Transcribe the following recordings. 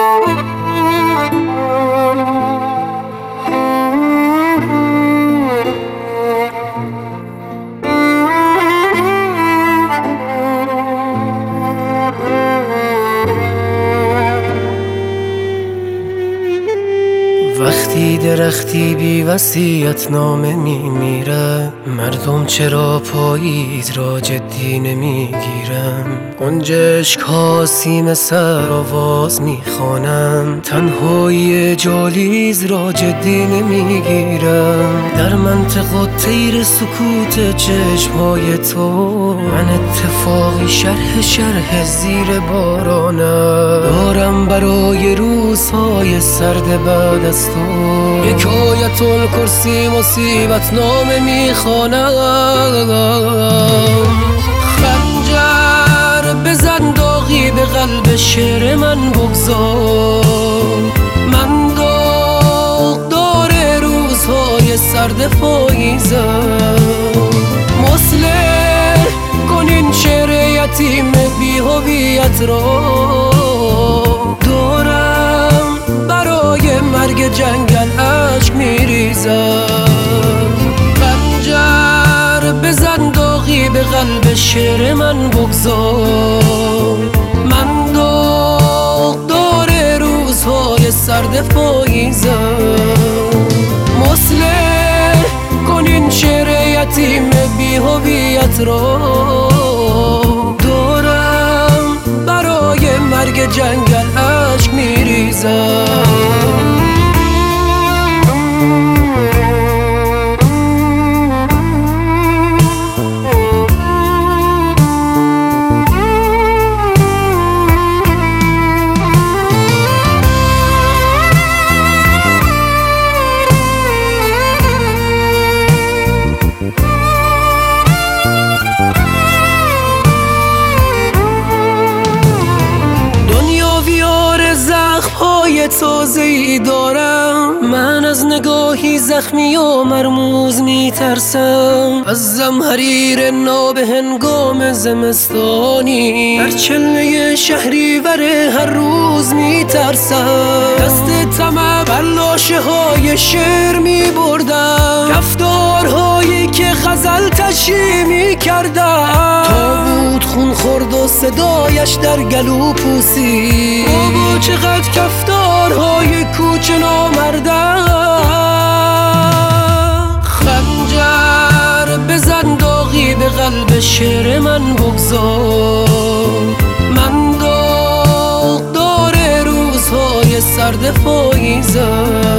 وقتی درختی بی وصیت نامه میمیره، مردم چرا پاییز را جدی نمیگیرن؟ گنجشک ها سیم سر آواز میخوانن، تنهایی جالیز را جدی نمیگیرن. در منطق و طیر سکوت چشمهای تو، من اتفاقی شرح زیر بارانم دارم برای روزهای سرد بعد از تو. یک آیت الکرسی مصیبت نامه میخوانم. خنجر بزن داغی به قلب شعر من بگذار، من داغدار روزهای سرد پاییزم. مصلح کن این شعر یتیم بی هویت را، دارم برای مرگ جنگل اشک میریزم. خنجر بزن داغی به قلب شعر من بگذار، من داغدار روزهای سرد پاییزم. مصلح کن این شعر یتیم بی هویت را، دارم برای مرگ جنگل اشک میریزم. تازه‌ای دارم، من از نگاهی زخمی و مرموز میترسم. از زمحریر ناب هنگام زمستانی، در چله شهریور هر روز میترسم. دست طمع بر لاشه های شعر میبردم، رفتارهایی که غزل تشریح میکردم. تابوت خون خورد و صدایش در گلو پوسید، بابا چقدر کفتارهای کوچه نامردم. خنجر بزن داغی به قلب شعر من بگذار، من داغدار روزهای سرد پاییزم.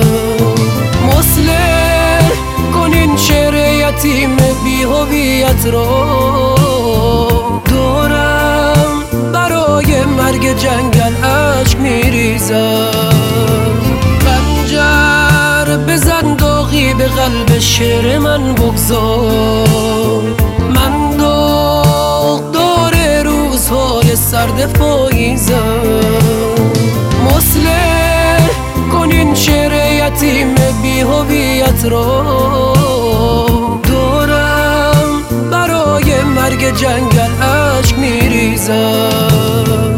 مصلح کن این شعر یتیم بی هویت را، دارم برای مرگ جنگل اشک میریزم. خنجر بزن داغی به قلب شعر من بگذار، من داغدار روزهای سرد پاییزم. مصلح کن این شعر یتیم بی هویت را، دارم برای مرگ جنگل اشک میریزم.